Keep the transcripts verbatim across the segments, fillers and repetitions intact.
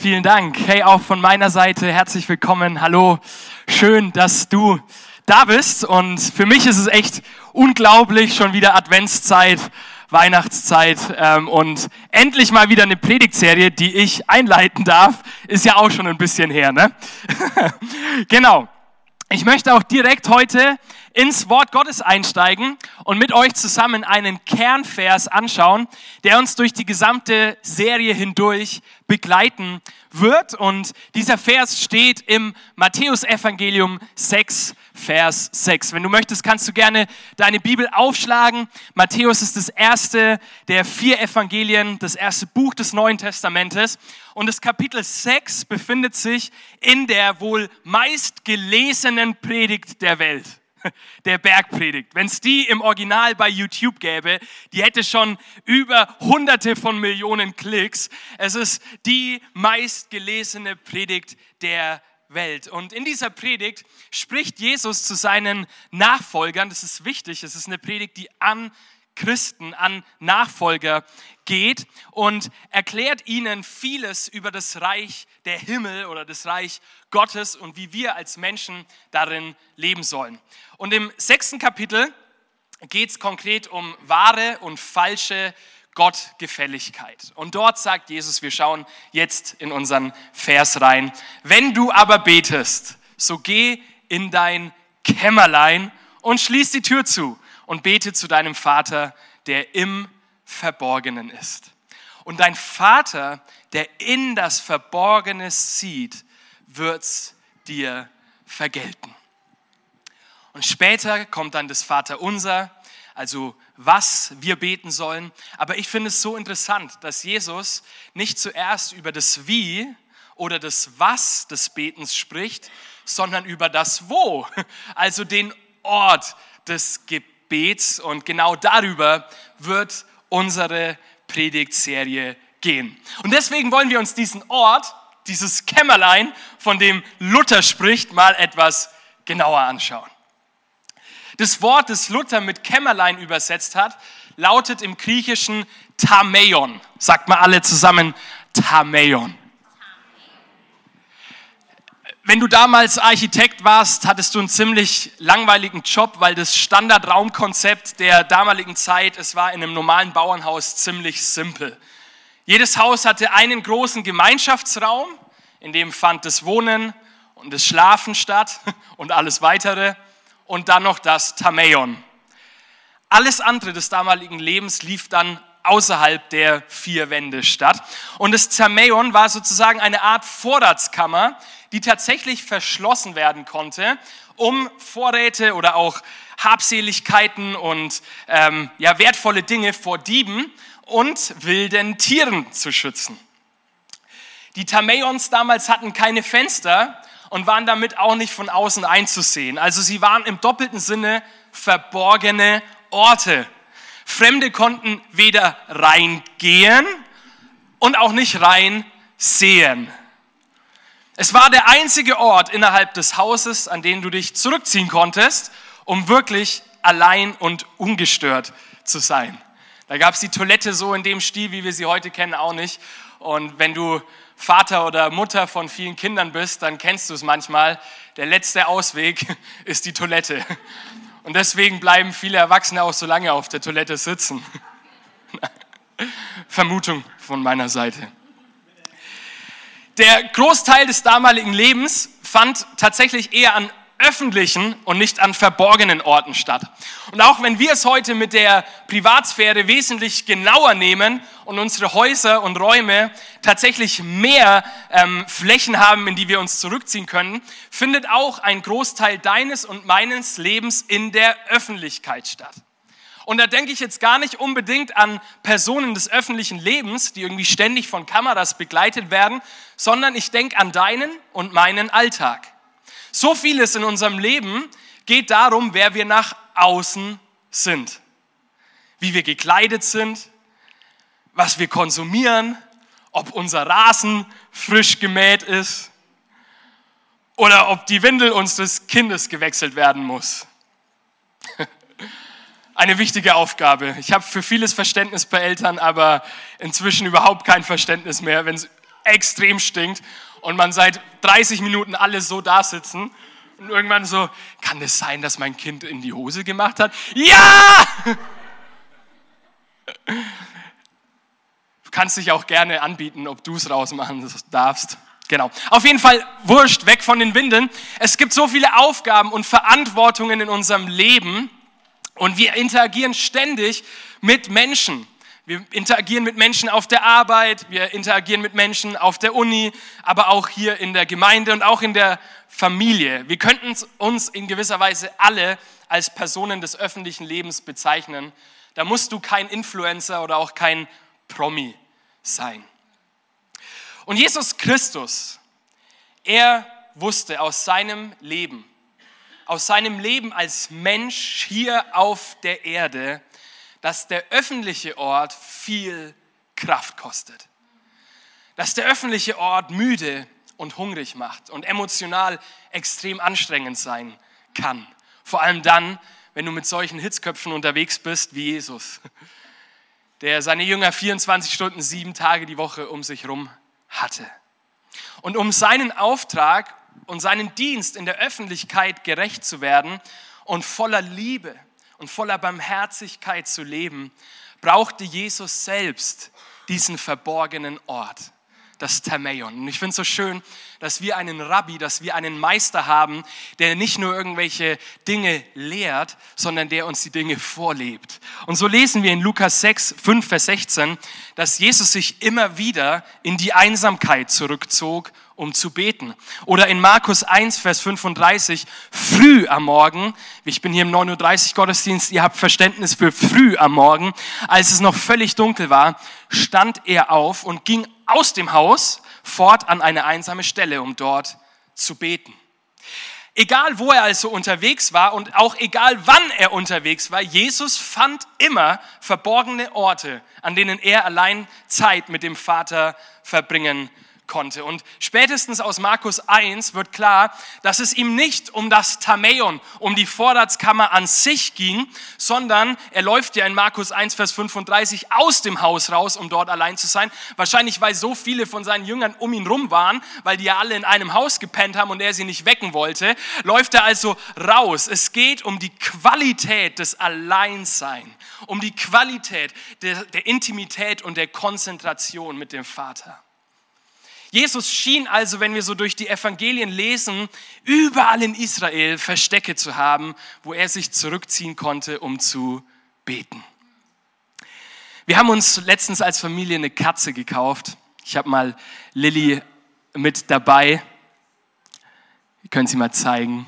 Vielen Dank. Hey, auch von meiner Seite herzlich willkommen. Hallo, schön, dass du da bist. Und für mich ist es echt unglaublich, schon wieder Adventszeit, Weihnachtszeit ähm, und endlich mal wieder eine Predigtserie, die ich einleiten darf. Ist ja auch schon ein bisschen her, ne? Genau. Ich möchte auch direkt heute ins Wort Gottes einsteigen und mit euch zusammen einen Kernvers anschauen, der uns durch die gesamte Serie hindurch begleiten wird. Und dieser Vers steht im Matthäusevangelium sechs, Vers sechs. Wenn du möchtest, kannst du gerne deine Bibel aufschlagen. Matthäus ist das erste der vier Evangelien, das erste Buch des Neuen Testamentes. Und das Kapitel sechs befindet sich in der wohl meistgelesenen Predigt der Welt. Der Bergpredigt. Wenn es die im Original bei YouTube gäbe, die hätte schon über hunderte von Millionen Klicks. Es ist die meistgelesene Predigt der Welt. Und in dieser Predigt spricht Jesus zu seinen Nachfolgern. Das ist wichtig. Es ist eine Predigt, die an Christen, an Nachfolger geht und erklärt ihnen vieles über das Reich der Himmel oder das Reich Gottes und wie wir als Menschen darin leben sollen. Und im sechsten Kapitel geht es konkret um wahre und falsche Gottgefälligkeit. Und dort sagt Jesus, wir schauen jetzt in unseren Vers rein, wenn du aber betest, so geh in dein Kämmerlein und schließ die Tür zu und bete zu deinem Vater, der im Verborgenen ist. Und dein Vater, der in das Verborgene sieht, wird's dir vergelten. Und später kommt dann das Vaterunser, also was wir beten sollen. Aber ich finde es so interessant, dass Jesus nicht zuerst über das Wie oder das Was des Betens spricht, sondern über das Wo, also den Ort des Gebets. Und genau darüber wird unsere Predigtserie gehen. Und deswegen wollen wir uns diesen Ort, dieses Kämmerlein, von dem Luther spricht, mal etwas genauer anschauen. Das Wort, das Luther mit Kämmerlein übersetzt hat, lautet im Griechischen Tameion. Sagt mal alle zusammen, Tameion. Wenn du damals Architekt warst, hattest du einen ziemlich langweiligen Job, weil das Standardraumkonzept der damaligen Zeit, es war in einem normalen Bauernhaus ziemlich simpel. Jedes Haus hatte einen großen Gemeinschaftsraum, in dem fand das Wohnen und das Schlafen statt und alles weitere. Und dann noch das Tameion. Alles andere des damaligen Lebens lief dann außerhalb der vier Wände statt. Und das Tameion war sozusagen eine Art Vorratskammer, die tatsächlich verschlossen werden konnte, um Vorräte oder auch Habseligkeiten und ähm, ja, wertvolle Dinge vor Dieben und wilden Tieren zu schützen. Die Tameions damals hatten keine Fenster und waren damit auch nicht von außen einzusehen. Also sie waren im doppelten Sinne verborgene Orte. Fremde konnten weder reingehen und auch nicht reinsehen. Es war der einzige Ort innerhalb des Hauses, an den du dich zurückziehen konntest, um wirklich allein und ungestört zu sein. Da gab es die Toilette so in dem Stil, wie wir sie heute kennen, auch nicht. Und wenn du Vater oder Mutter von vielen Kindern bist, dann kennst du es manchmal. Der letzte Ausweg ist die Toilette. Und deswegen bleiben viele Erwachsene auch so lange auf der Toilette sitzen. Vermutung von meiner Seite. Der Großteil des damaligen Lebens fand tatsächlich eher an öffentlichen und nicht an verborgenen Orten statt. Und auch wenn wir es heute mit der Privatsphäre wesentlich genauer nehmen und unsere Häuser und Räume tatsächlich mehr ähm, Flächen haben, in die wir uns zurückziehen können, findet auch ein Großteil deines und meines Lebens in der Öffentlichkeit statt. Und da denke ich jetzt gar nicht unbedingt an Personen des öffentlichen Lebens, die irgendwie ständig von Kameras begleitet werden, sondern ich denke an deinen und meinen Alltag. So vieles in unserem Leben geht darum, wer wir nach außen sind. Wie wir gekleidet sind, was wir konsumieren, ob unser Rasen frisch gemäht ist oder ob die Windel unseres Kindes gewechselt werden muss. Eine wichtige Aufgabe. Ich habe für vieles Verständnis bei Eltern, aber inzwischen überhaupt kein Verständnis mehr, wenn es extrem stinkt und man seit dreißig Minuten alle so da sitzen und irgendwann so, kann es sein, dass mein Kind in die Hose gemacht hat? Ja! Du kannst dich auch gerne anbieten, ob du es rausmachen darfst. Genau. Auf jeden Fall wurscht, weg von den Windeln. Es gibt so viele Aufgaben und Verantwortungen in unserem Leben und wir interagieren ständig mit Menschen. Wir interagieren mit Menschen auf der Arbeit, wir interagieren mit Menschen auf der Uni, aber auch hier in der Gemeinde und auch in der Familie. Wir könnten uns in gewisser Weise alle als Personen des öffentlichen Lebens bezeichnen. Da musst du kein Influencer oder auch kein Promi sein. Und Jesus Christus, er wusste aus seinem Leben, aus seinem Leben als Mensch hier auf der Erde, dass der öffentliche Ort viel Kraft kostet. Dass der öffentliche Ort müde und hungrig macht und emotional extrem anstrengend sein kann. Vor allem dann, wenn du mit solchen Hitzköpfen unterwegs bist wie Jesus, der seine Jünger vierundzwanzig Stunden, sieben Tage die Woche um sich herum hatte. Und um seinen Auftrag und seinen Dienst in der Öffentlichkeit gerecht zu werden und voller Liebe und voller Barmherzigkeit zu leben, brauchte Jesus selbst diesen verborgenen Ort, das Thamaion. Und ich finde es so schön, dass wir einen Rabbi, dass wir einen Meister haben, der nicht nur irgendwelche Dinge lehrt, sondern der uns die Dinge vorlebt. Und so lesen wir in Lukas sechs, fünf, Vers sechzehn, dass Jesus sich immer wieder in die Einsamkeit zurückzog, um zu beten. Oder in Markus eins, Vers fünfunddreißig, früh am Morgen, ich bin hier im neun Uhr dreißig Gottesdienst, ihr habt Verständnis für früh am Morgen, als es noch völlig dunkel war, stand er auf und ging aus dem Haus fort an eine einsame Stelle, um dort zu beten. Egal, wo er also unterwegs war und auch egal, wann er unterwegs war, Jesus fand immer verborgene Orte, an denen er allein Zeit mit dem Vater verbringen konnte. Und spätestens aus Markus eins wird klar, dass es ihm nicht um das Thamaion, um die Vorratskammer an sich ging, sondern er läuft ja in Markus eins, Vers fünfunddreißig aus dem Haus raus, um dort allein zu sein. Wahrscheinlich, weil so viele von seinen Jüngern um ihn rum waren, weil die ja alle in einem Haus gepennt haben und er sie nicht wecken wollte, läuft er also raus. Es geht um die Qualität des Alleinseins, um die Qualität der, der Intimität und der Konzentration mit dem Vater. Jesus schien also, wenn wir so durch die Evangelien lesen, überall in Israel Verstecke zu haben, wo er sich zurückziehen konnte, um zu beten. Wir haben uns letztens als Familie eine Katze gekauft. Ich habe mal Lilly mit dabei. Ihr könnt sie mal zeigen.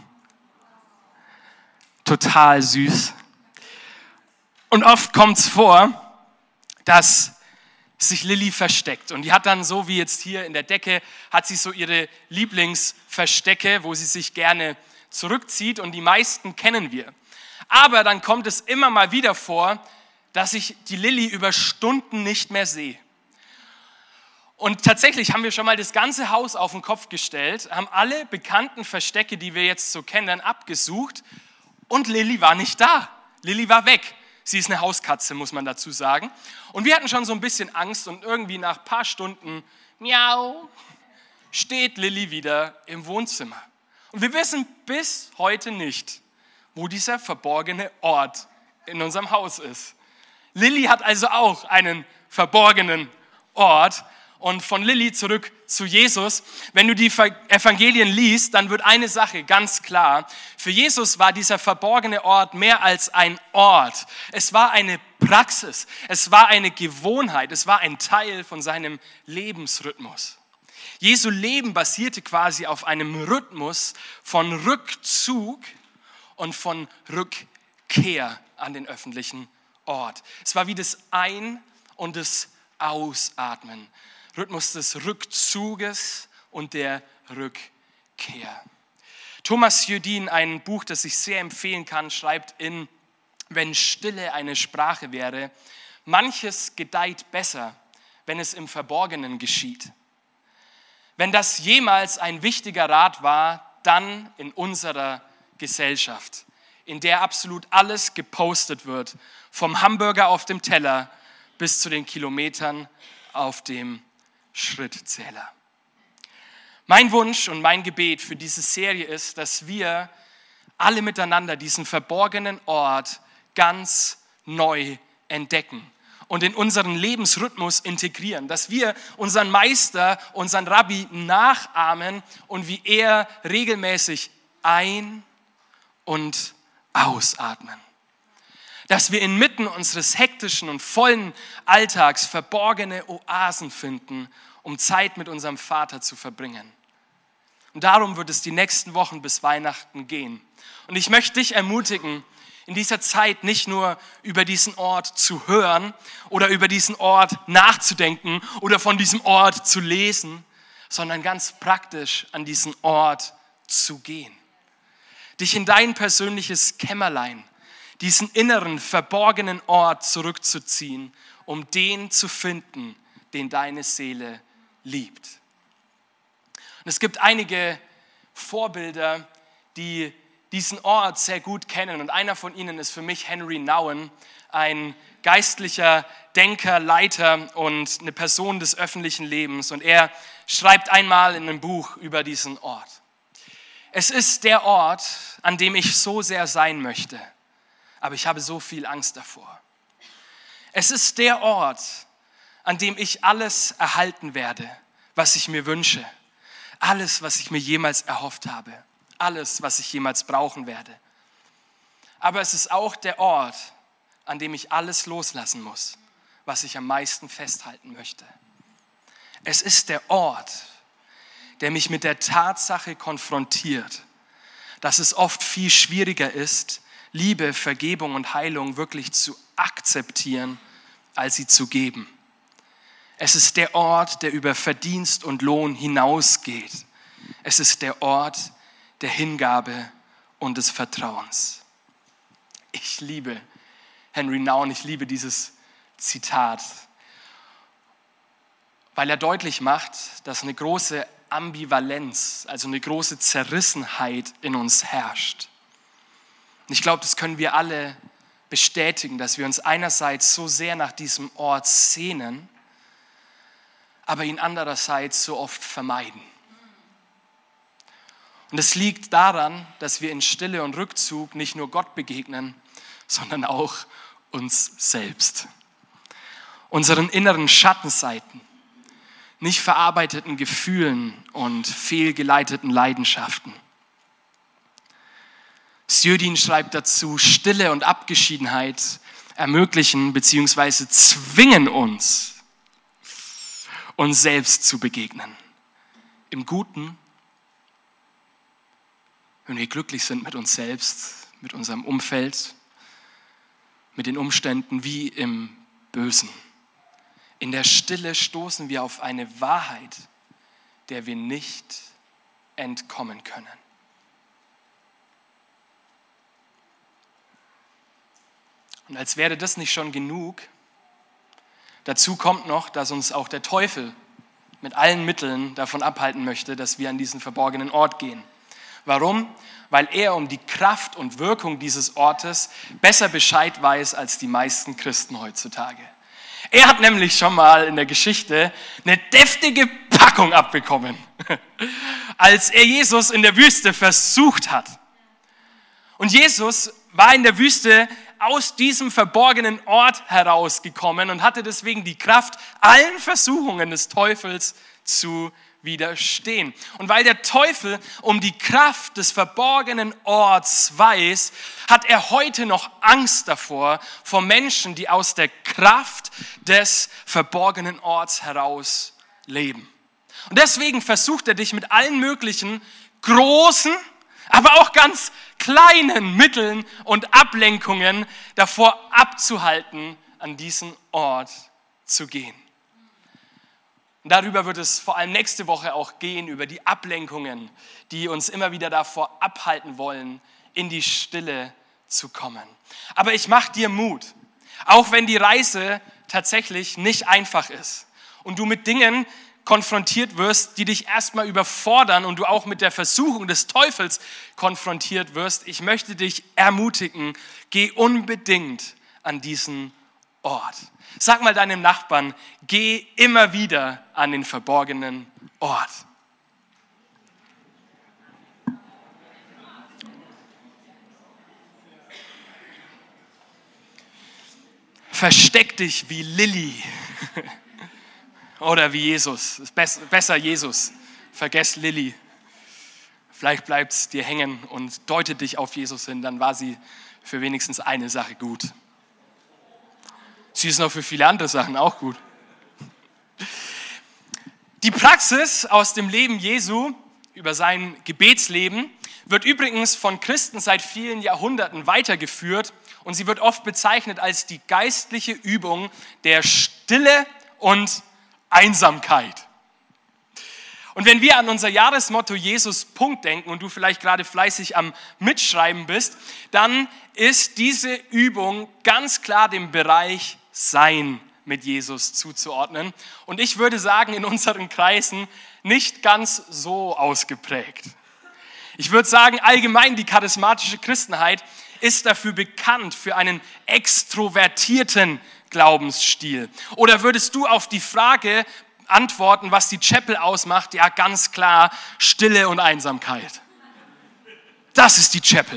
Total süß. Und oft kommt es vor, dass sich Lilly versteckt. Und die hat dann so wie jetzt hier in der Decke, hat sie so ihre Lieblingsverstecke, wo sie sich gerne zurückzieht und die meisten kennen wir. Aber dann kommt es immer mal wieder vor, dass ich die Lilly über Stunden nicht mehr sehe. Und tatsächlich haben wir schon mal das ganze Haus auf den Kopf gestellt, haben alle bekannten Verstecke, die wir jetzt so kennen, abgesucht und Lilly war nicht da. Lilly war weg. Sie ist eine Hauskatze, muss man dazu sagen. Und wir hatten schon so ein bisschen Angst und irgendwie nach ein paar Stunden, miau, steht Lilly wieder im Wohnzimmer. Und wir wissen bis heute nicht, wo dieser verborgene Ort in unserem Haus ist. Lilly hat also auch einen verborgenen Ort. Und von Lilly zurück zu Jesus. Wenn du die Evangelien liest, dann wird eine Sache ganz klar. Für Jesus war dieser verborgene Ort mehr als ein Ort. Es war eine Praxis, es war eine Gewohnheit, es war ein Teil von seinem Lebensrhythmus. Jesu Leben basierte quasi auf einem Rhythmus von Rückzug und von Rückkehr an den öffentlichen Ort. Es war wie das Ein- und das Ausatmen. Rhythmus des Rückzuges und der Rückkehr. Thomas Judin, ein Buch, das ich sehr empfehlen kann, schreibt in Wenn Stille eine Sprache wäre, manches gedeiht besser, wenn es im Verborgenen geschieht. Wenn das jemals ein wichtiger Rat war, dann in unserer Gesellschaft, in der absolut alles gepostet wird, vom Hamburger auf dem Teller bis zu den Kilometern auf dem Schrittzähler. Mein Wunsch und mein Gebet für diese Serie ist, dass wir alle miteinander diesen verborgenen Ort ganz neu entdecken und in unseren Lebensrhythmus integrieren, dass wir unseren Meister, unseren Rabbi nachahmen und wie er regelmäßig ein- und ausatmen. Dass wir inmitten unseres hektischen und vollen Alltags verborgene Oasen finden, um Zeit mit unserem Vater zu verbringen. Und darum wird es die nächsten Wochen bis Weihnachten gehen. Und ich möchte dich ermutigen, in dieser Zeit nicht nur über diesen Ort zu hören oder über diesen Ort nachzudenken oder von diesem Ort zu lesen, sondern ganz praktisch an diesen Ort zu gehen. Dich in dein persönliches Kämmerlein, diesen inneren, verborgenen Ort zurückzuziehen, um den zu finden, den deine Seele liebt. Und es gibt einige Vorbilder, die diesen Ort sehr gut kennen. Und einer von ihnen ist für mich Henry Nouwen, ein geistlicher Denker, Leiter und eine Person des öffentlichen Lebens. Und er schreibt einmal in einem Buch über diesen Ort: Es ist der Ort, an dem ich so sehr sein möchte, aber ich habe so viel Angst davor. Es ist der Ort, an dem ich alles erhalten werde, was ich mir wünsche. Alles, was ich mir jemals erhofft habe. Alles, was ich jemals brauchen werde. Aber es ist auch der Ort, an dem ich alles loslassen muss, was ich am meisten festhalten möchte. Es ist der Ort, der mich mit der Tatsache konfrontiert, dass es oft viel schwieriger ist, Liebe, Vergebung und Heilung wirklich zu akzeptieren, als sie zu geben. Es ist der Ort, der über Verdienst und Lohn hinausgeht. Es ist der Ort der Hingabe und des Vertrauens. Ich liebe Henry Nouwen, ich liebe dieses Zitat, weil er deutlich macht, dass eine große Ambivalenz, also eine große Zerrissenheit in uns herrscht. Und ich glaube, das können wir alle bestätigen, dass wir uns einerseits so sehr nach diesem Ort sehnen, aber ihn andererseits so oft vermeiden. Und es liegt daran, dass wir in Stille und Rückzug nicht nur Gott begegnen, sondern auch uns selbst. Unseren inneren Schattenseiten, nicht verarbeiteten Gefühlen und fehlgeleiteten Leidenschaften. Sjödin schreibt dazu: Stille und Abgeschiedenheit ermöglichen bzw. zwingen uns, uns selbst zu begegnen. Im Guten, wenn wir glücklich sind mit uns selbst, mit unserem Umfeld, mit den Umständen, wie im Bösen. In der Stille stoßen wir auf eine Wahrheit, der wir nicht entkommen können. Und als wäre das nicht schon genug, dazu kommt noch, dass uns auch der Teufel mit allen Mitteln davon abhalten möchte, dass wir an diesen verborgenen Ort gehen. Warum? Weil er um die Kraft und Wirkung dieses Ortes besser Bescheid weiß als die meisten Christen heutzutage. Er hat nämlich schon mal in der Geschichte eine deftige Packung abbekommen, als er Jesus in der Wüste versucht hat. Und Jesus war in der Wüste aus diesem verborgenen Ort herausgekommen und hatte deswegen die Kraft, allen Versuchungen des Teufels zu widerstehen. Und weil der Teufel um die Kraft des verborgenen Orts weiß, hat er heute noch Angst davor, vor Menschen, die aus der Kraft des verborgenen Orts heraus leben. Und deswegen versucht er dich mit allen möglichen großen, aber auch ganz kleinen Mitteln und Ablenkungen davor abzuhalten, an diesen Ort zu gehen. Und darüber wird es vor allem nächste Woche auch gehen, über die Ablenkungen, die uns immer wieder davor abhalten wollen, in die Stille zu kommen. Aber ich mache dir Mut, auch wenn die Reise tatsächlich nicht einfach ist und du mit Dingen konfrontiert wirst, die dich erstmal überfordern und du auch mit der Versuchung des Teufels konfrontiert wirst. Ich möchte dich ermutigen, geh unbedingt an diesen Ort. Sag mal deinem Nachbarn, geh immer wieder an den verborgenen Ort. Versteck dich wie Lilly oder wie Jesus. Ist besser Jesus. Vergess Lilly. Vielleicht bleibt es dir hängen und deutet dich auf Jesus hin. Dann war sie für wenigstens eine Sache gut. Sie ist noch für viele andere Sachen auch gut. Die Praxis aus dem Leben Jesu über sein Gebetsleben wird übrigens von Christen seit vielen Jahrhunderten weitergeführt und sie wird oft bezeichnet als die geistliche Übung der Stille und Einsamkeit. Und wenn wir an unser Jahresmotto Jesus Punkt denken und du vielleicht gerade fleißig am Mitschreiben bist, dann ist diese Übung ganz klar dem Bereich Sein mit Jesus zuzuordnen. Und ich würde sagen, in unseren Kreisen nicht ganz so ausgeprägt. Ich würde sagen, allgemein die charismatische Christenheit ist dafür bekannt, für einen extrovertierten Glaubensstil. Oder würdest du auf die Frage antworten, was die Chapel ausmacht? Ja, ganz klar, Stille und Einsamkeit. Das ist die Chapel.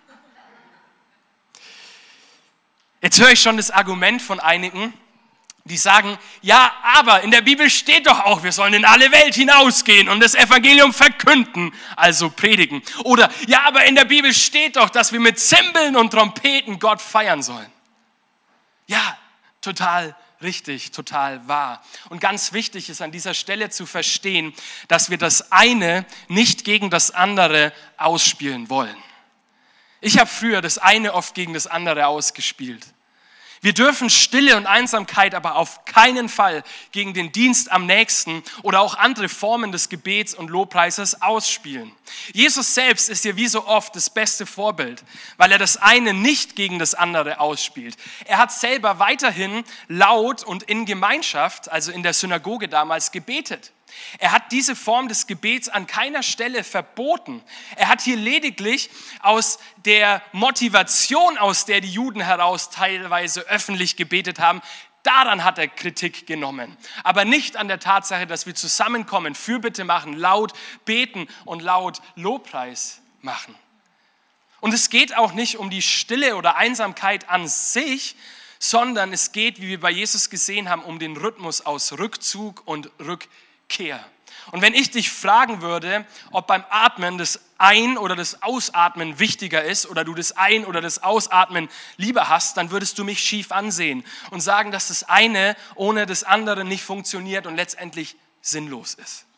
Jetzt höre ich schon das Argument von einigen, die sagen, ja, aber in der Bibel steht doch auch, wir sollen in alle Welt hinausgehen und das Evangelium verkünden, also predigen. Oder, ja, aber in der Bibel steht doch, dass wir mit Zimbeln und Trompeten Gott feiern sollen. Ja, total richtig, total wahr. Und ganz wichtig ist an dieser Stelle zu verstehen, dass wir das eine nicht gegen das andere ausspielen wollen. Ich habe früher das eine oft gegen das andere ausgespielt. Wir dürfen Stille und Einsamkeit aber auf keinen Fall gegen den Dienst am Nächsten oder auch andere Formen des Gebets und Lobpreises ausspielen. Jesus selbst ist hier wie so oft das beste Vorbild, weil er das eine nicht gegen das andere ausspielt. Er hat selber weiterhin laut und in Gemeinschaft, also in der Synagoge damals, gebetet. Er hat diese Form des Gebets an keiner Stelle verboten. Er hat hier lediglich aus der Motivation, aus der die Juden heraus teilweise öffentlich gebetet haben, daran hat er Kritik genommen. Aber nicht an der Tatsache, dass wir zusammenkommen, Fürbitte machen, laut beten und laut Lobpreis machen. Und es geht auch nicht um die Stille oder Einsamkeit an sich, sondern es geht, wie wir bei Jesus gesehen haben, um den Rhythmus aus Rückzug und Rückkehr. Kehr. Und wenn ich dich fragen würde, ob beim Atmen das Ein- oder das Ausatmen wichtiger ist oder du das Ein- oder das Ausatmen lieber hast, dann würdest du mich schief ansehen und sagen, dass das eine ohne das andere nicht funktioniert und letztendlich sinnlos ist.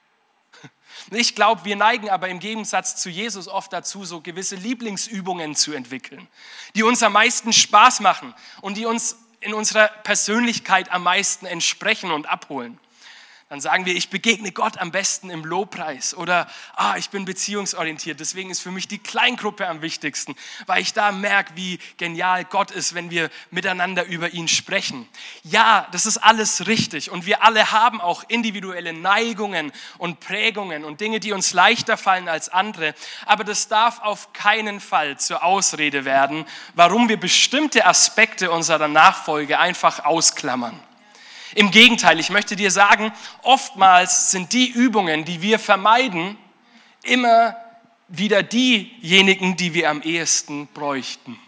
Ich glaube, wir neigen aber im Gegensatz zu Jesus oft dazu, so gewisse Lieblingsübungen zu entwickeln, die uns am meisten Spaß machen und die uns in unserer Persönlichkeit am meisten entsprechen und abholen. Dann sagen wir, ich begegne Gott am besten im Lobpreis oder ah, ich bin beziehungsorientiert, deswegen ist für mich die Kleingruppe am wichtigsten, weil ich da merke, wie genial Gott ist, wenn wir miteinander über ihn sprechen. Ja, das ist alles richtig und wir alle haben auch individuelle Neigungen und Prägungen und Dinge, die uns leichter fallen als andere, aber das darf auf keinen Fall zur Ausrede werden, warum wir bestimmte Aspekte unserer Nachfolge einfach ausklammern. Im Gegenteil, ich möchte dir sagen, oftmals sind die Übungen, die wir vermeiden, immer wieder diejenigen, die wir am ehesten bräuchten.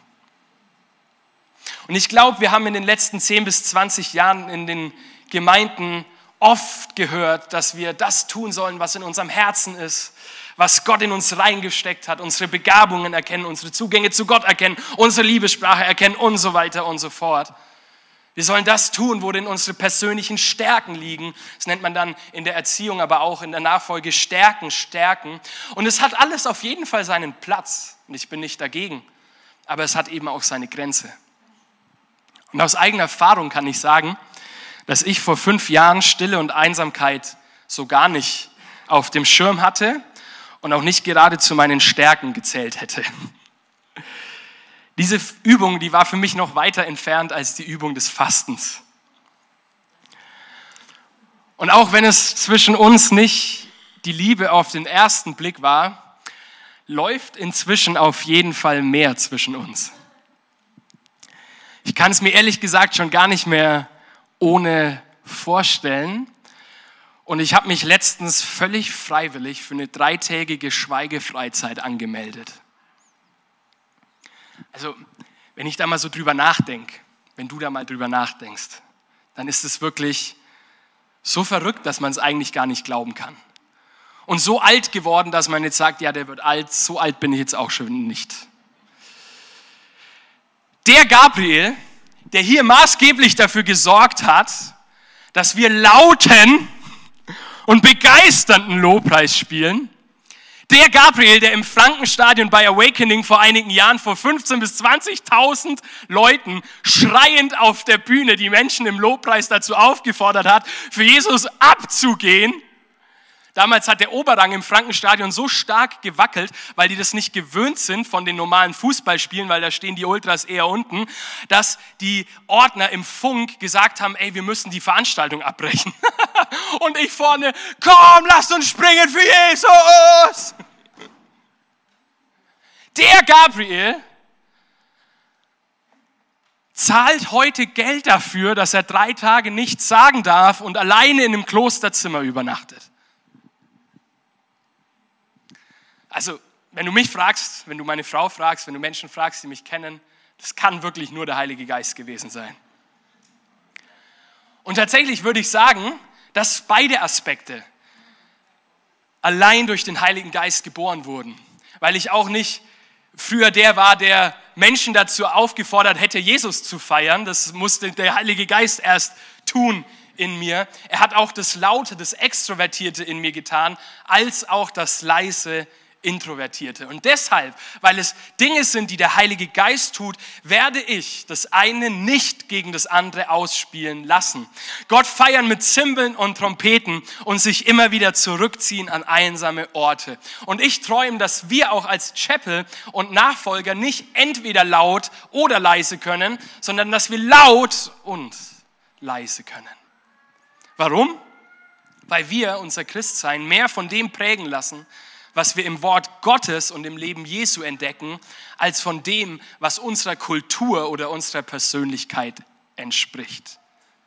Und ich glaube, wir haben in den letzten zehn bis zwanzig Jahren in den Gemeinden oft gehört, dass wir das tun sollen, was in unserem Herzen ist, was Gott in uns reingesteckt hat, unsere Begabungen erkennen, unsere Zugänge zu Gott erkennen, unsere Liebessprache erkennen und so weiter und so fort. Wir sollen das tun, worin unsere persönlichen Stärken liegen. Das nennt man dann in der Erziehung, aber auch in der Nachfolge Stärken, Stärken. Und es hat alles auf jeden Fall seinen Platz. Und ich bin nicht dagegen. Aber es hat eben auch seine Grenze. Und aus eigener Erfahrung kann ich sagen, dass ich vor fünf Jahren Stille und Einsamkeit so gar nicht auf dem Schirm hatte und auch nicht gerade zu meinen Stärken gezählt hätte. Diese Übung, die war für mich noch weiter entfernt als die Übung des Fastens. Und auch wenn es zwischen uns nicht die Liebe auf den ersten Blick war, läuft inzwischen auf jeden Fall mehr zwischen uns. Ich kann es mir ehrlich gesagt schon gar nicht mehr ohne vorstellen. Und ich habe mich letztens völlig freiwillig für eine dreitägige Schweigefreizeit angemeldet. Also, wenn ich da mal so drüber nachdenke, wenn du da mal drüber nachdenkst, dann ist es wirklich so verrückt, dass man es eigentlich gar nicht glauben kann. Und so alt geworden, dass man jetzt sagt, ja, der wird alt, so alt bin ich jetzt auch schon nicht. Der Gabriel, der hier maßgeblich dafür gesorgt hat, dass wir lauten und begeisternden Lobpreis spielen, der Gabriel, der im Frankenstadion bei Awakening vor einigen Jahren vor fünfzehntausend bis zwanzigtausend Leuten schreiend auf der Bühne die Menschen im Lobpreis dazu aufgefordert hat, für Jesus abzugehen. Damals hat der Oberrang im Frankenstadion so stark gewackelt, weil die das nicht gewöhnt sind von den normalen Fußballspielen, weil da stehen die Ultras eher unten, dass die Ordner im Funk gesagt haben, ey, wir müssen die Veranstaltung abbrechen. Und ich vorne, komm, lasst uns springen für Jesus. Der Gabriel zahlt heute Geld dafür, dass er drei Tage nichts sagen darf und alleine in einem Klosterzimmer übernachtet. Also, wenn du mich fragst, wenn du meine Frau fragst, wenn du Menschen fragst, die mich kennen, das kann wirklich nur der Heilige Geist gewesen sein. Und tatsächlich würde ich sagen, dass beide Aspekte allein durch den Heiligen Geist geboren wurden. Weil ich auch nicht früher der war, der Menschen dazu aufgefordert hätte, Jesus zu feiern. Das musste der Heilige Geist erst tun in mir. Er hat auch das Laute, das Extrovertierte in mir getan, als auch das leise Introvertierte. Und deshalb, weil es Dinge sind, die der Heilige Geist tut, werde ich das eine nicht gegen das andere ausspielen lassen. Gott feiern mit Zimbeln und Trompeten und sich immer wieder zurückziehen an einsame Orte. Und ich träume, dass wir auch als Chapel und Nachfolger nicht entweder laut oder leise können, sondern dass wir laut und leise können. Warum? Weil wir unser Christsein mehr von dem prägen lassen, was wir im Wort Gottes und im Leben Jesu entdecken, als von dem, was unserer Kultur oder unserer Persönlichkeit entspricht.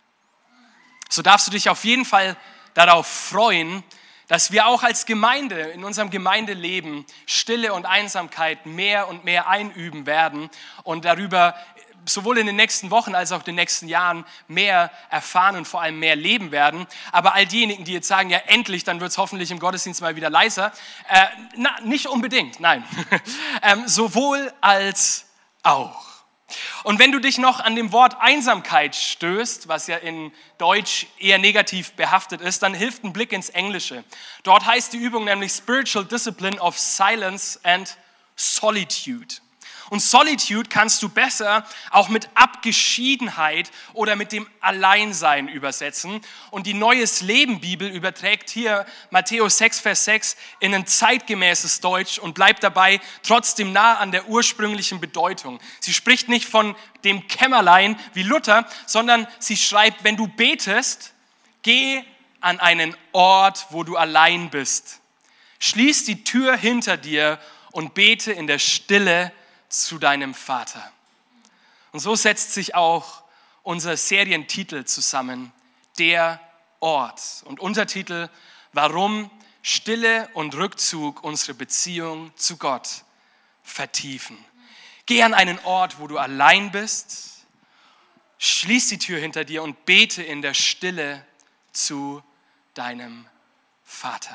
So darfst du dich auf jeden Fall darauf freuen, dass wir auch als Gemeinde in unserem Gemeindeleben Stille und Einsamkeit mehr und mehr einüben werden und darüber sowohl in den nächsten Wochen als auch in den nächsten Jahren mehr erfahren und vor allem mehr leben werden. Aber all diejenigen, die jetzt sagen, ja endlich, dann wird es hoffentlich im Gottesdienst mal wieder leiser, äh, na, nicht unbedingt, nein. ähm, sowohl als auch. Und wenn du dich noch an dem Wort Einsamkeit stößt, was ja in Deutsch eher negativ behaftet ist, dann hilft ein Blick ins Englische. Dort heißt die Übung nämlich Spiritual Discipline of Silence and Solitude. Und Solitude kannst du besser auch mit Abgeschiedenheit oder mit dem Alleinsein übersetzen. Und die Neues Leben Bibel überträgt hier Matthäus sechs, Vers sechs in ein zeitgemäßes Deutsch und bleibt dabei trotzdem nah an der ursprünglichen Bedeutung. Sie spricht nicht von dem Kämmerlein wie Luther, sondern sie schreibt, wenn du betest, geh an einen Ort, wo du allein bist. Schließ die Tür hinter dir und bete in der Stille zu deinem Vater. Und so setzt sich auch unser Serientitel zusammen, der Ort. Und Untertitel, warum Stille und Rückzug unsere Beziehung zu Gott vertiefen. Geh an einen Ort, wo du allein bist, schließ die Tür hinter dir und bete in der Stille zu deinem Vater.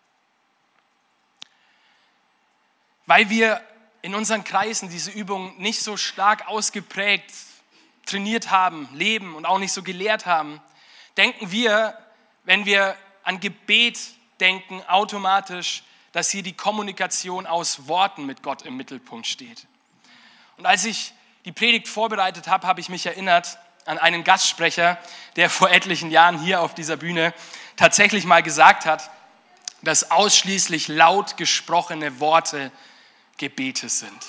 Weil wir in unseren Kreisen diese Übung nicht so stark ausgeprägt trainiert haben, leben und auch nicht so gelehrt haben, denken wir, wenn wir an Gebet denken, automatisch, dass hier die Kommunikation aus Worten mit Gott im Mittelpunkt steht. Und als ich die Predigt vorbereitet habe, habe ich mich erinnert an einen Gastsprecher, der vor etlichen Jahren hier auf dieser Bühne tatsächlich mal gesagt hat, dass ausschließlich laut gesprochene Worte Gebete sind.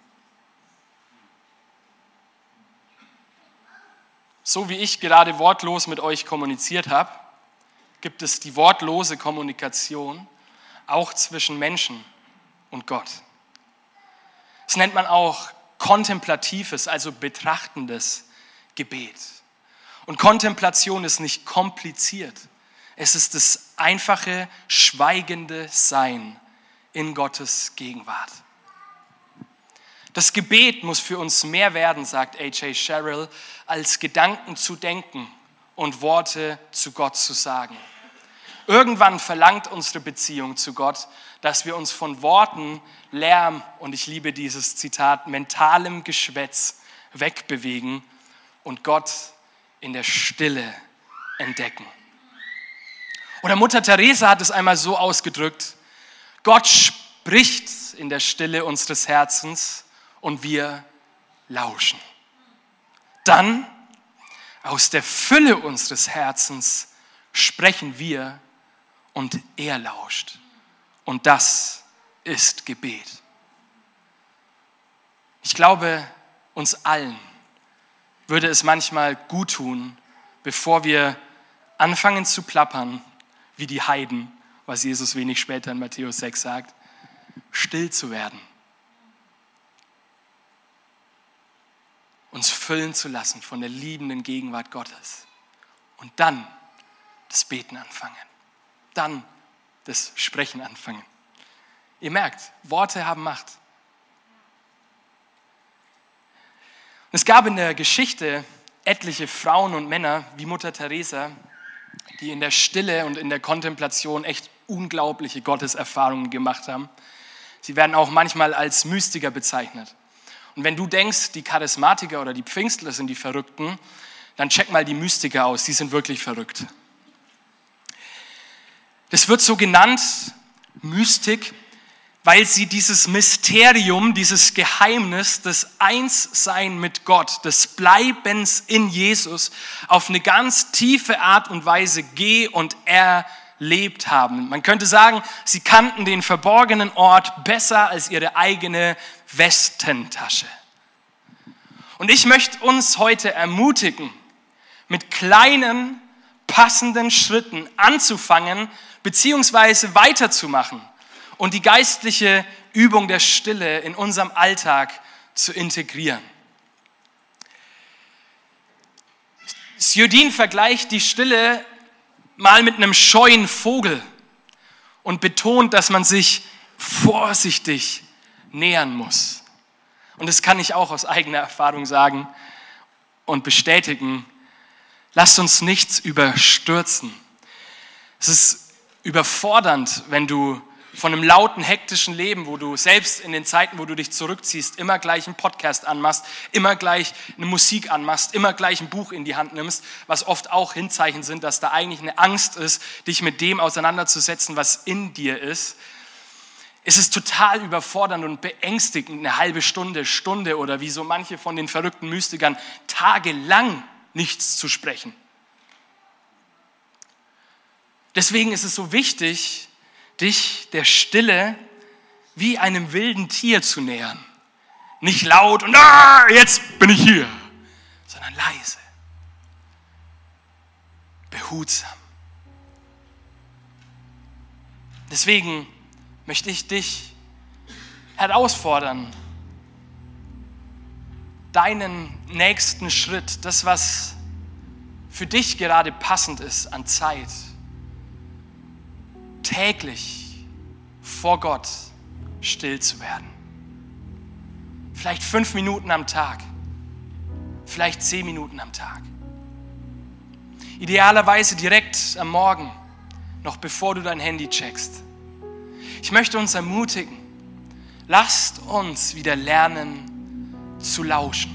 So wie ich gerade wortlos mit euch kommuniziert habe, gibt es die wortlose Kommunikation auch zwischen Menschen und Gott. Das nennt man auch kontemplatives, also betrachtendes Gebet. Und Kontemplation ist nicht kompliziert. Es ist das einfache, schweigende Sein in Gottes Gegenwart. Das Gebet muss für uns mehr werden, sagt A J Sherrill, als Gedanken zu denken und Worte zu Gott zu sagen. Irgendwann verlangt unsere Beziehung zu Gott, dass wir uns von Worten, Lärm und ich liebe dieses Zitat, mentalem Geschwätz wegbewegen und Gott in der Stille entdecken. Oder Mutter Teresa hat es einmal so ausgedrückt: Gott spricht in der Stille unseres Herzens und wir lauschen. Dann, aus der Fülle unseres Herzens, sprechen wir und er lauscht. Und das ist Gebet. Ich glaube, uns allen würde es manchmal gut tun, bevor wir anfangen zu plappern, wie die Heiden, was Jesus wenig später in Matthäus sechs sagt, still zu werden. Uns füllen zu lassen von der liebenden Gegenwart Gottes. Und dann das Beten anfangen. Dann das Sprechen anfangen. Ihr merkt, Worte haben Macht. Und es gab in der Geschichte etliche Frauen und Männer wie Mutter Teresa, die in der Stille und in der Kontemplation echt unglaubliche Gotteserfahrungen gemacht haben. Sie werden auch manchmal als Mystiker bezeichnet. Und wenn du denkst, die Charismatiker oder die Pfingstler sind die Verrückten, dann check mal die Mystiker aus, die sind wirklich verrückt. Das wird so genannt, Mystik, weil sie dieses Mysterium, dieses Geheimnis des Einssein mit Gott, des Bleibens in Jesus auf eine ganz tiefe Art und Weise geh- und erlebt haben. Man könnte sagen, sie kannten den verborgenen Ort besser als ihre eigene Westentasche. Und ich möchte uns heute ermutigen, mit kleinen, passenden Schritten anzufangen, beziehungsweise weiterzumachen und die geistliche Übung der Stille in unserem Alltag zu integrieren. Sjödin vergleicht die Stille mal mit einem scheuen Vogel und betont, dass man sich vorsichtig nähern muss. Und das kann ich auch aus eigener Erfahrung sagen und bestätigen. Lasst uns nichts überstürzen. Es ist überfordernd, wenn du von einem lauten, hektischen Leben, wo du selbst in den Zeiten, wo du dich zurückziehst, immer gleich einen Podcast anmachst, immer gleich eine Musik anmachst, immer gleich ein Buch in die Hand nimmst, was oft auch Hinzeichen sind, dass da eigentlich eine Angst ist, dich mit dem auseinanderzusetzen, was in dir ist. Es ist total überfordernd und beängstigend, eine halbe Stunde, Stunde oder wie so manche von den verrückten Mystikern tagelang nichts zu sprechen. Deswegen ist es so wichtig, dich der Stille wie einem wilden Tier zu nähern. Nicht laut und ah, jetzt bin ich hier, sondern leise, behutsam. Deswegen möchte ich dich herausfordern, deinen nächsten Schritt, das, was für dich gerade passend ist an Zeit, täglich vor Gott still zu werden. Vielleicht fünf Minuten am Tag, vielleicht zehn Minuten am Tag. Idealerweise direkt am Morgen, noch bevor du dein Handy checkst. Ich möchte uns ermutigen, lasst uns wieder lernen zu lauschen.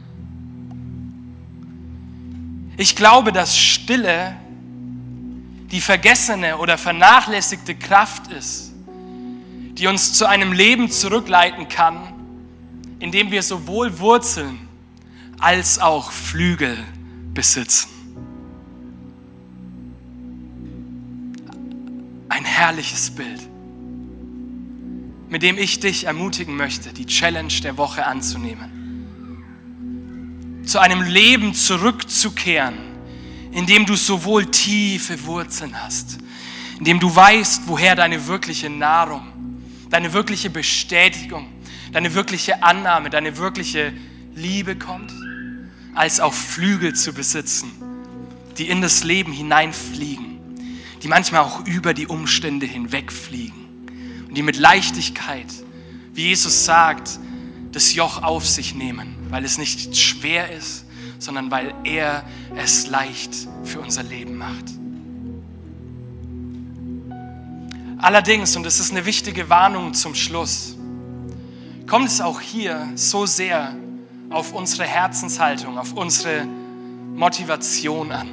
Ich glaube, dass Stille die vergessene oder vernachlässigte Kraft ist, die uns zu einem Leben zurückleiten kann, in dem wir sowohl Wurzeln als auch Flügel besitzen. Ein herrliches Bild, mit dem ich dich ermutigen möchte, die Challenge der Woche anzunehmen. Zu einem Leben zurückzukehren, in dem du sowohl tiefe Wurzeln hast, in dem du weißt, woher deine wirkliche Nahrung, deine wirkliche Bestätigung, deine wirkliche Annahme, deine wirkliche Liebe kommt, als auch Flügel zu besitzen, die in das Leben hineinfliegen, die manchmal auch über die Umstände hinwegfliegen und die mit Leichtigkeit, wie Jesus sagt, das Joch auf sich nehmen, weil es nicht schwer ist, sondern weil er es leicht für unser Leben macht. Allerdings, und das ist eine wichtige Warnung zum Schluss, kommt es auch hier so sehr auf unsere Herzenshaltung, auf unsere Motivation an.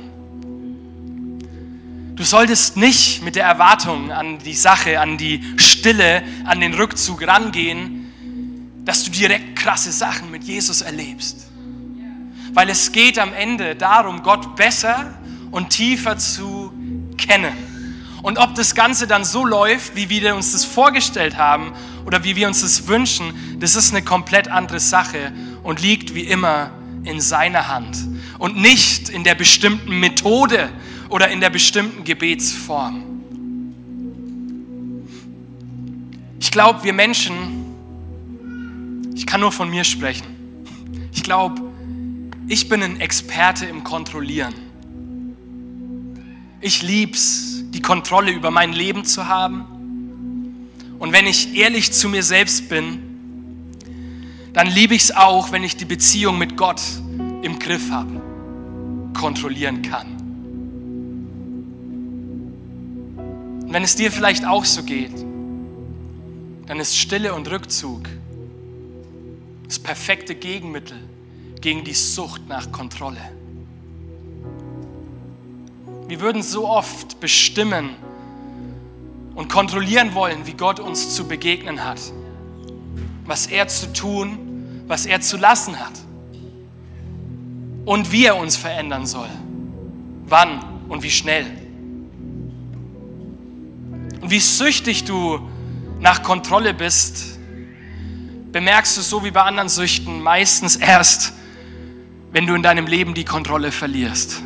Du solltest nicht mit der Erwartung an die Sache, an die Stille, an den Rückzug rangehen, dass du direkt krasse Sachen mit Jesus erlebst. Weil es geht am Ende darum, Gott besser und tiefer zu kennen. Und ob das Ganze dann so läuft, wie wir uns das vorgestellt haben oder wie wir uns das wünschen, das ist eine komplett andere Sache und liegt wie immer in seiner Hand und nicht in der bestimmten Methode oder in der bestimmten Gebetsform. Ich glaube, wir Menschen, ich kann nur von mir sprechen, ich glaube, ich bin ein Experte im Kontrollieren. Ich lieb's, die Kontrolle über mein Leben zu haben. Und wenn ich ehrlich zu mir selbst bin, dann liebe ich es auch, wenn ich die Beziehung mit Gott im Griff habe, kontrollieren kann. Und wenn es dir vielleicht auch so geht, dann ist Stille und Rückzug das perfekte Gegenmittel gegen die Sucht nach Kontrolle. Wir würden so oft bestimmen und kontrollieren wollen, wie Gott uns zu begegnen hat, was er zu tun, was er zu lassen hat und wie er uns verändern soll, wann und wie schnell. Und wie süchtig du nach Kontrolle bist, bemerkst du so wie bei anderen Süchten meistens erst, wenn du in deinem Leben die Kontrolle verlierst.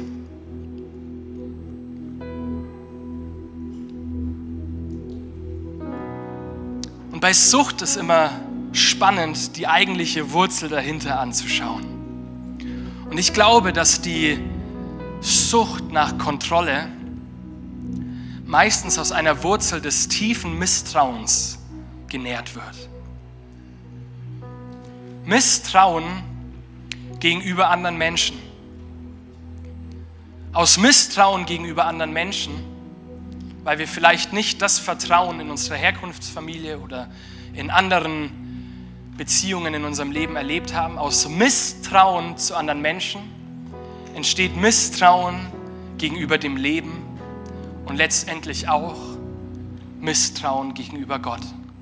Und bei Sucht ist immer spannend, die eigentliche Wurzel dahinter anzuschauen. Und ich glaube, dass die Sucht nach Kontrolle meistens aus einer Wurzel des tiefen Misstrauens genährt wird. Misstrauen gegenüber anderen Menschen. Aus Misstrauen gegenüber anderen Menschen, weil wir vielleicht nicht das Vertrauen in unserer Herkunftsfamilie oder in anderen Beziehungen in unserem Leben erlebt haben. Aus Misstrauen zu anderen Menschen entsteht Misstrauen gegenüber dem Leben und letztendlich auch Misstrauen gegenüber Gott.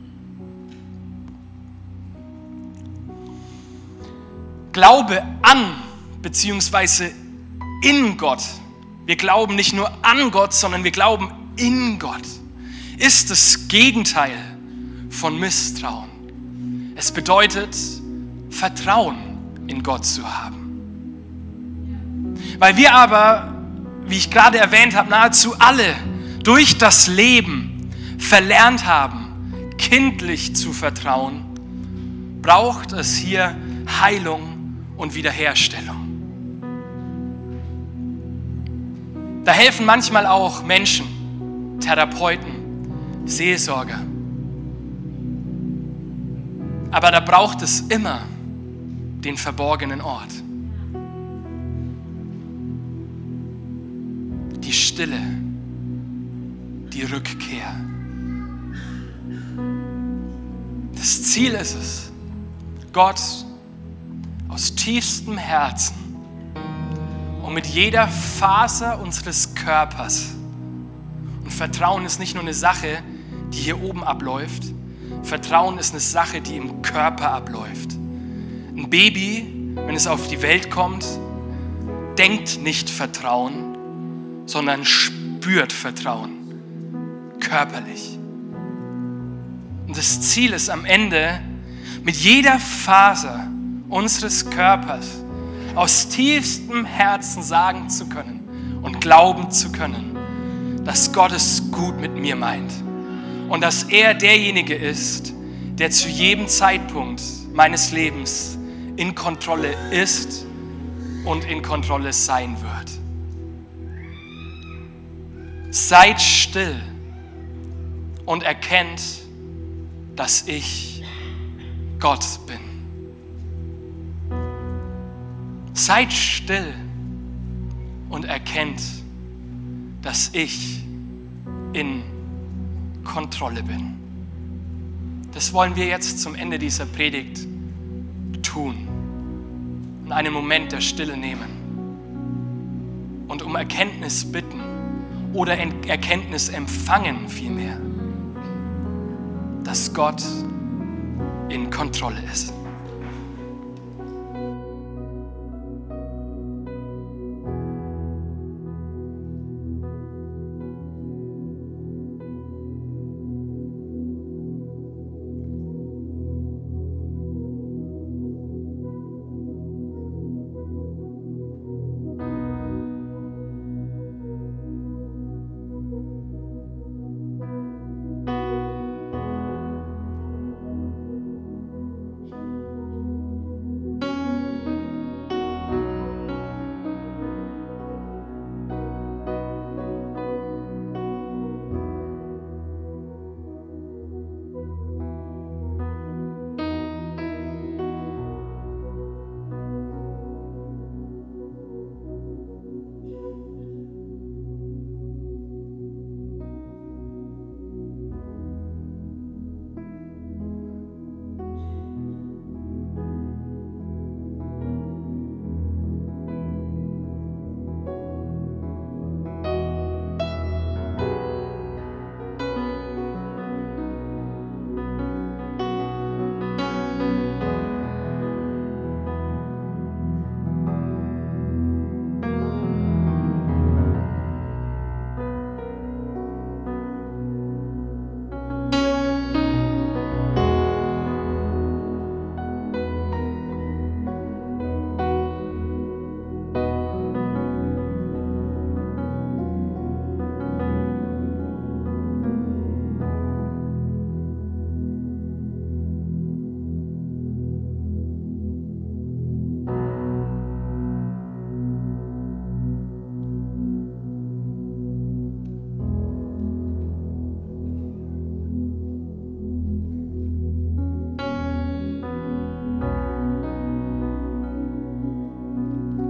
Glaube an bzw. in Gott. Wir glauben nicht nur an Gott, sondern wir glauben in Gott. Ist das Gegenteil von Misstrauen. Es bedeutet, Vertrauen in Gott zu haben. Weil wir aber, wie ich gerade erwähnt habe, nahezu alle durch das Leben verlernt haben, kindlich zu vertrauen, braucht es hier Heilung und Wiederherstellung. Da helfen manchmal auch Menschen, Therapeuten, Seelsorger. Aber da braucht es immer den verborgenen Ort. Die Stille, die Rückkehr. Das Ziel ist es, Gott aus tiefstem Herzen und mit jeder Faser unseres Körpers. Und Vertrauen ist nicht nur eine Sache, die hier oben abläuft. Vertrauen ist eine Sache, die im Körper abläuft. Ein Baby, wenn es auf die Welt kommt, denkt nicht Vertrauen, sondern spürt Vertrauen, körperlich. Und das Ziel ist am Ende, mit jeder Faser unseres Körpers aus tiefstem Herzen sagen zu können und glauben zu können, dass Gott es gut mit mir meint und dass er derjenige ist, der zu jedem Zeitpunkt meines Lebens in Kontrolle ist und in Kontrolle sein wird. Seid still und erkennt, dass ich Gott bin. Seid still und erkennt, dass ich in Kontrolle bin. Das wollen wir jetzt zum Ende dieser Predigt tun und einen Moment der Stille nehmen und um Erkenntnis bitten oder Erkenntnis empfangen vielmehr, dass Gott in Kontrolle ist.